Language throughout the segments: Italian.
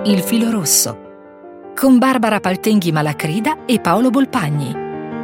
Il filo rosso, con Barbara Paltenghi Malacrida e Paolo Bolpagni.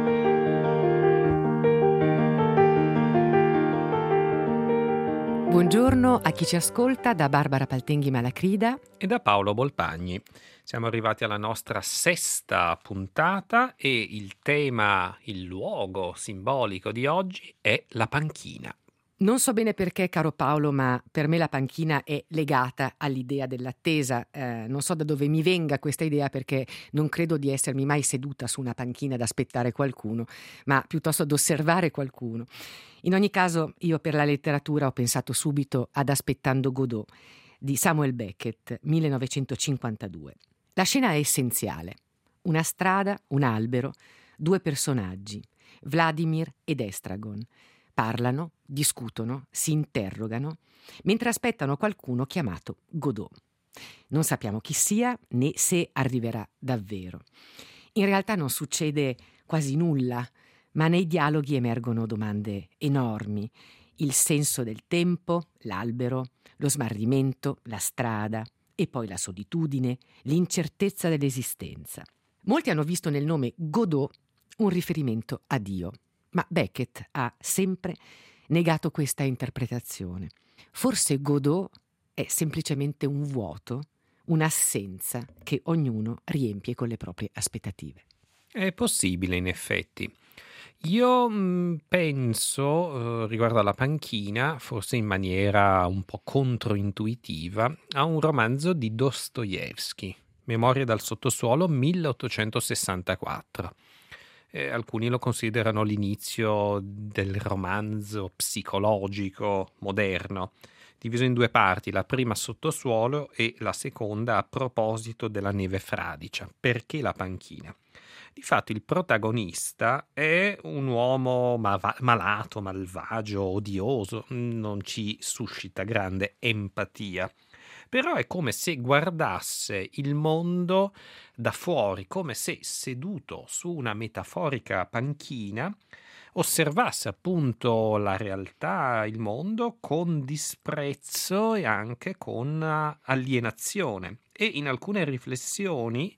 Buongiorno a chi ci ascolta da Barbara Paltenghi Malacrida e da Paolo Bolpagni. Siamo arrivati alla nostra sesta puntata e il tema, il luogo simbolico di oggi è la panchina. Non so bene perché, caro Paolo, ma per me la panchina è legata all'idea dell'attesa. Non so da dove mi venga questa idea, perché non credo di essermi mai seduta su una panchina ad aspettare qualcuno, ma piuttosto ad osservare qualcuno. In ogni caso, io per la letteratura ho pensato subito ad Aspettando Godot di Samuel Beckett, 1952. La scena è essenziale. Una strada, un albero, due personaggi, Vladimir ed Estragon. Parlano, discutono, si interrogano, mentre aspettano qualcuno chiamato Godot. Non sappiamo chi sia né se arriverà davvero. In realtà non succede quasi nulla, ma nei dialoghi emergono domande enormi. Il senso del tempo, l'albero, lo smarrimento, la strada e poi la solitudine, l'incertezza dell'esistenza. Molti hanno visto nel nome Godot un riferimento a Dio. Ma Beckett ha sempre negato questa interpretazione. Forse Godot è semplicemente un vuoto, un'assenza che ognuno riempie con le proprie aspettative. È possibile, in effetti. Io penso, riguardo alla panchina, forse in maniera un po' controintuitiva, a un romanzo di Dostoevskij, Memorie dal sottosuolo, 1864. Alcuni lo considerano l'inizio del romanzo psicologico moderno, diviso in due parti, la prima Sottosuolo e la seconda a proposito della neve fradicia. Perché la panchina? Difatti il protagonista è un uomo malato, malvagio, odioso, non ci suscita grande empatia. Però è come se guardasse il mondo da fuori, come se seduto su una metaforica panchina osservasse appunto la realtà, il mondo con disprezzo e anche con alienazione. E in alcune riflessioni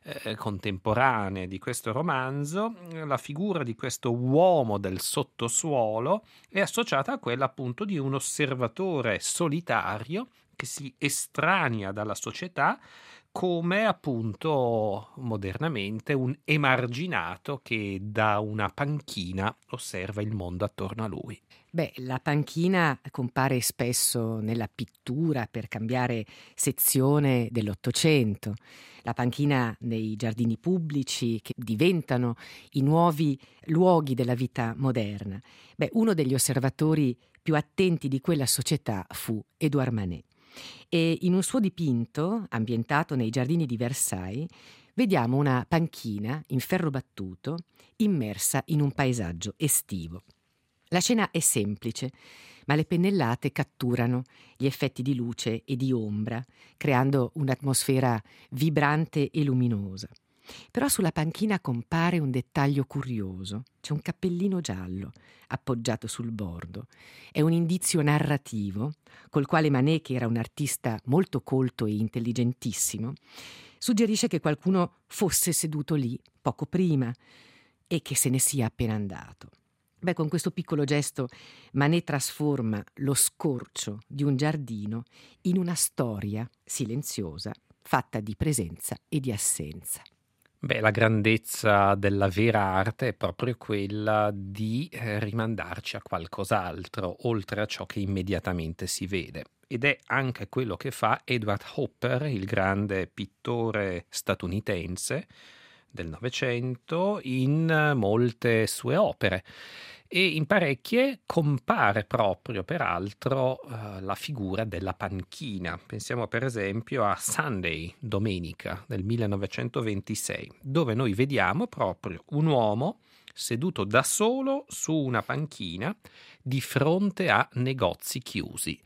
contemporanee di questo romanzo, la figura di questo uomo del sottosuolo è associata a quella appunto di un osservatore solitario che si estranea dalla società come appunto modernamente un emarginato che da una panchina osserva il mondo attorno a lui. Beh, la panchina compare spesso nella pittura per cambiare sezione dell'Ottocento, la panchina nei giardini pubblici che diventano i nuovi luoghi della vita moderna. Beh, uno degli osservatori più attenti di quella società fu Édouard Manet. E in un suo dipinto, ambientato nei giardini di Versailles, vediamo una panchina in ferro battuto immersa in un paesaggio estivo. La scena è semplice, ma le pennellate catturano gli effetti di luce e di ombra, creando un'atmosfera vibrante e luminosa. Però sulla panchina compare un dettaglio curioso. C'è un cappellino giallo appoggiato sul bordo. È un indizio narrativo col quale Manet, che era un artista molto colto e intelligentissimo, suggerisce che qualcuno fosse seduto lì poco prima e che se ne sia appena andato. Beh, con questo piccolo gesto Manet trasforma lo scorcio di un giardino in una storia silenziosa, fatta di presenza e di assenza. Beh, la grandezza della vera arte è proprio quella di rimandarci a qualcos'altro, oltre a ciò che immediatamente si vede. Ed è anche quello che fa Edward Hopper, il grande pittore statunitense del Novecento, in molte sue opere. E in parecchie compare proprio, peraltro, la figura della panchina. Pensiamo per esempio a Sunday, Domenica, del 1926, dove noi vediamo proprio un uomo seduto da solo su una panchina di fronte a negozi chiusi.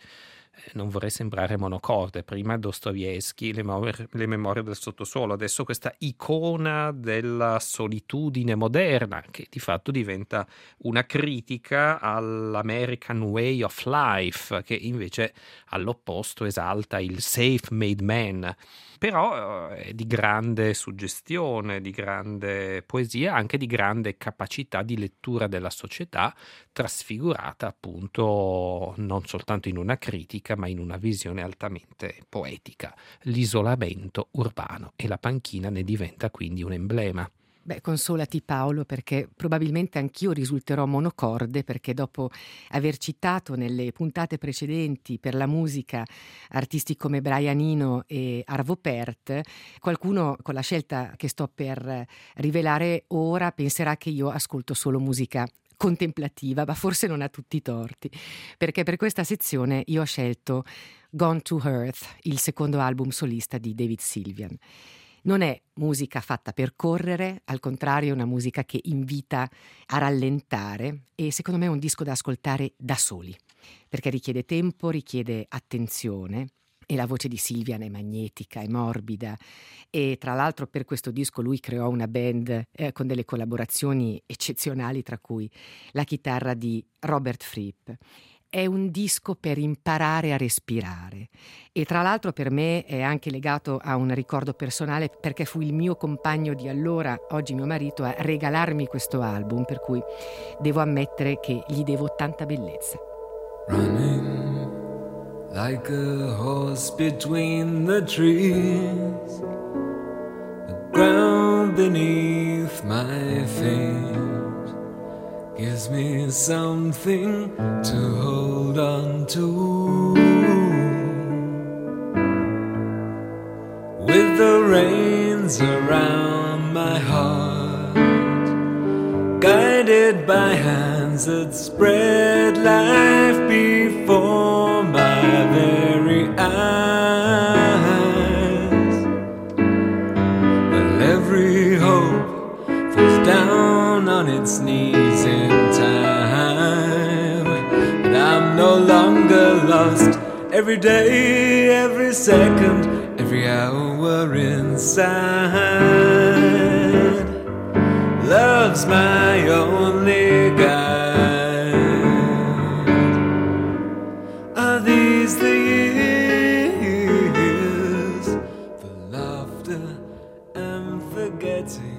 Non vorrei sembrare monocorde, prima Dostoevskij, le memorie del sottosuolo, adesso questa icona della solitudine moderna che di fatto diventa una critica all'American way of life, che invece all'opposto esalta il self-made man. Però è di grande suggestione, di grande poesia, anche di grande capacità di lettura della società, trasfigurata appunto non soltanto in una critica, ma in una visione altamente poetica. L'isolamento urbano, e la panchina ne diventa quindi un emblema. Beh, consolati Paolo, perché probabilmente anch'io risulterò monocorde, perché dopo aver citato nelle puntate precedenti per la musica artisti come Brian Eno e Arvo Pärt, qualcuno con la scelta che sto per rivelare ora penserà che io ascolto solo musica contemplativa, ma forse non ha tutti i torti, perché per questa sezione io ho scelto Gone to Earth, il secondo album solista di David Sylvian. Non è musica fatta per correre, al contrario è una musica che invita a rallentare, e secondo me è un disco da ascoltare da soli, perché richiede tempo, richiede attenzione, e la voce di Sylvian è magnetica, è morbida, e tra l'altro per questo disco lui creò una band con delle collaborazioni eccezionali, tra cui la chitarra di Robert Fripp. È un disco per imparare a respirare, e tra l'altro per me è anche legato a un ricordo personale, perché fu il mio compagno di allora, oggi mio marito, a regalarmi questo album, per cui devo ammettere che gli devo tanta bellezza. Running like a horse between the trees, the ground beneath my feet gives me something to hold on to. With the reins around my heart, guided by hands that spread life before my very eyes, while every hope falls down on its knees in time. But I'm no longer lost. Every day, every second, every hour inside, love's my only guide. Are these the years for laughter and forgetting?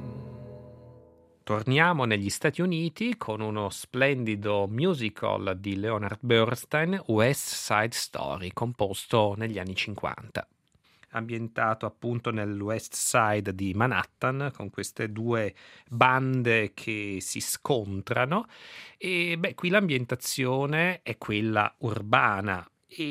Torniamo negli Stati Uniti con uno splendido musical di Leonard Bernstein, West Side Story, composto negli anni 50. Ambientato appunto nel West Side di Manhattan, con queste due bande che si scontrano, e qui l'ambientazione è quella urbana,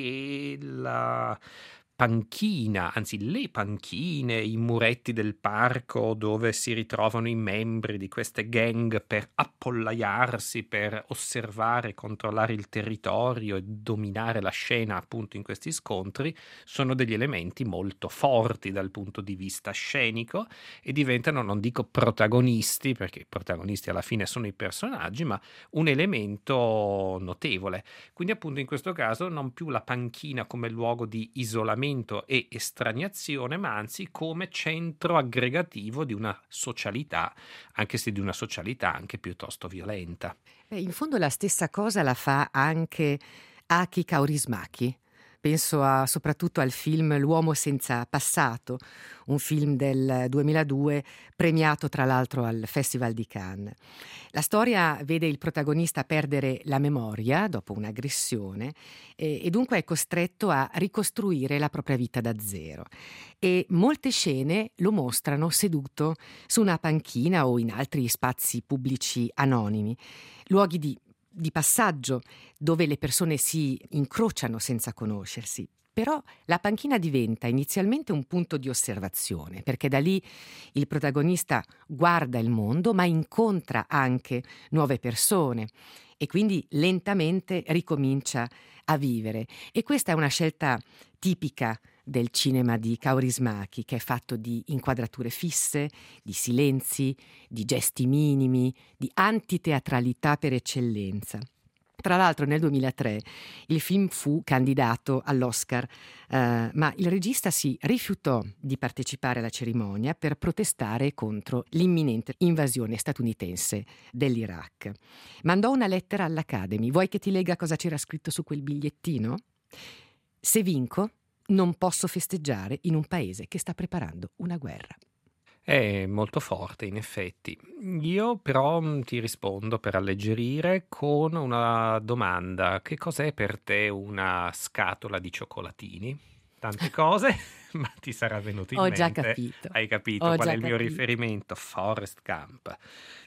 e la panchina, anzi le panchine, i muretti del parco dove si ritrovano i membri di queste gang per appollaiarsi, per osservare e controllare il territorio e dominare la scena appunto in questi scontri, sono degli elementi molto forti dal punto di vista scenico, e diventano, non dico protagonisti, perché i protagonisti alla fine sono i personaggi, ma un elemento notevole. Quindi appunto in questo caso non più la panchina come luogo di isolamento e estraniazione, ma anzi come centro aggregativo di una socialità, anche se di una socialità anche piuttosto violenta. In fondo la stessa cosa la fa anche Aki Kaurismäki. Penso soprattutto al film L'uomo senza passato, un film del 2002 premiato tra l'altro al Festival di Cannes. La storia vede il protagonista perdere la memoria dopo un'aggressione e dunque è costretto a ricostruire la propria vita da zero. E molte scene lo mostrano seduto su una panchina o in altri spazi pubblici anonimi, luoghi di passaggio dove le persone si incrociano senza conoscersi. Però la panchina diventa inizialmente un punto di osservazione, perché da lì il protagonista guarda il mondo, ma incontra anche nuove persone e quindi lentamente ricomincia a vivere. E questa è una scelta tipica del cinema di Kaurismäki, che è fatto di inquadrature fisse, di silenzi, di gesti minimi, di antiteatralità per eccellenza. Tra l'altro nel 2003 il film fu candidato all'Oscar, ma il regista si rifiutò di partecipare alla cerimonia per protestare contro l'imminente invasione statunitense dell'Iraq. Mandò una lettera all'Academy. Vuoi che ti legga cosa c'era scritto su quel bigliettino? Se vinco, non posso festeggiare in un paese che sta preparando una guerra. È molto forte, in effetti. Io però ti rispondo per alleggerire con una domanda. Che cos'è per te una scatola di cioccolatini? Tante cose, ma ti sarà venuto in Ho mente. già capito. Hai capito Ho qual già è il mio capito. riferimento? Forrest Gump,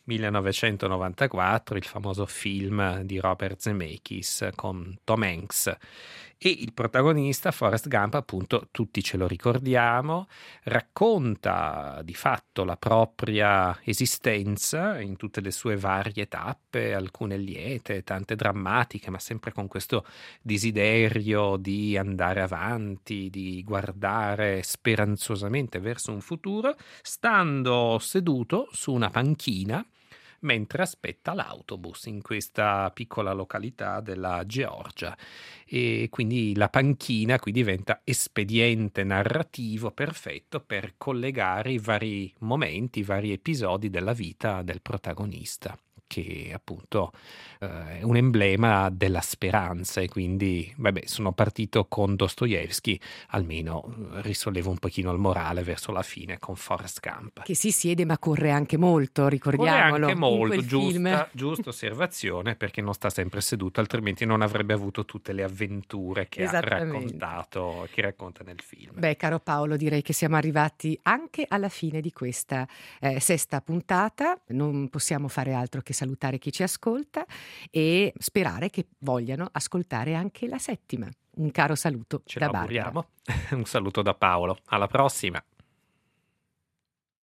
1994, il famoso film di Robert Zemeckis con Tom Hanks. E il protagonista, Forrest Gump, appunto, tutti ce lo ricordiamo, racconta di fatto la propria esistenza in tutte le sue varie tappe, alcune liete, tante drammatiche, ma sempre con questo desiderio di andare avanti, di guardare speranzosamente verso un futuro, stando seduto su una panchina mentre aspetta l'autobus in questa piccola località della Georgia. E quindi la panchina qui diventa espediente narrativo perfetto per collegare i vari momenti, i vari episodi della vita del protagonista, che appunto è un emblema della speranza. E quindi sono partito con Dostoevsky, almeno risollevo un pochino il morale verso la fine con Forrest Gump. Che si siede ma corre anche molto, ricordiamolo. Corre anche molto, in quel film. giusta osservazione, perché non sta sempre seduto, altrimenti non avrebbe avuto tutte le avventure che ha raccontato, che racconta nel film. Beh, caro Paolo, direi che siamo arrivati anche alla fine di questa sesta puntata. Non possiamo fare altro che salutare chi ci ascolta e sperare che vogliano ascoltare anche la settima. Un caro saluto Ce da lo Barbara. auguriamo. Un saluto da Paolo. Alla prossima.